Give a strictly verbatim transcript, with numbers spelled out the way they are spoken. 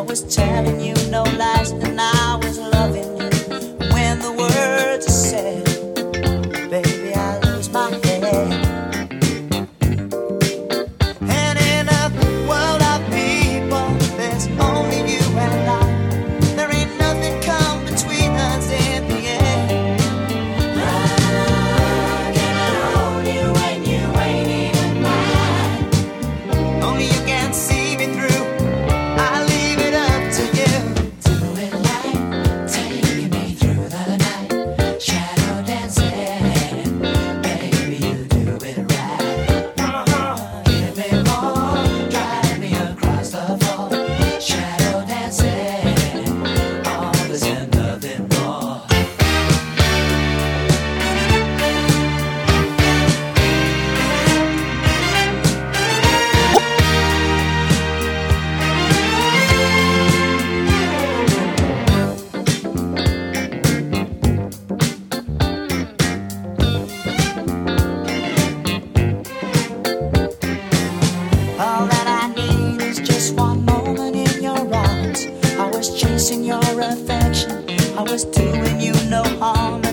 was telling you no lies, and I was loving you. When the words are said, baby, I lose my head. And in a world of people, there's only you and I. There ain't nothing come between us in the end. Oh, can I hold you when you ain't even mine? Only you can see me through. I leave it up to you. Do it right, taking me through the night. Shadow dancing, baby, you do it right. Give me more, drive me across the floor. Shadow dancing, all this and nothing more. All that I need is just one moment in your arms. I was chasing your affection, I was doing you no harm.